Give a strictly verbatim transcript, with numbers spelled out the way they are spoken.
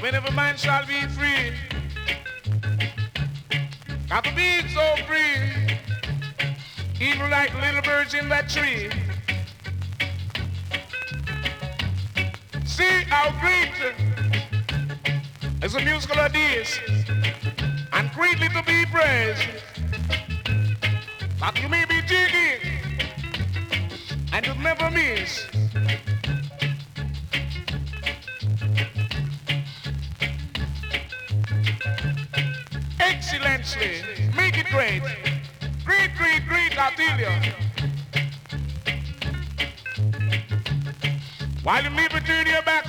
when every man shall be free. Got to be so free, even like little birds in that tree. See how great is the musical of this, and greatly to be praised. That you may be digging, and you never miss. Excellently, make it great. Great, great, great, I tell you. While you may be turning your back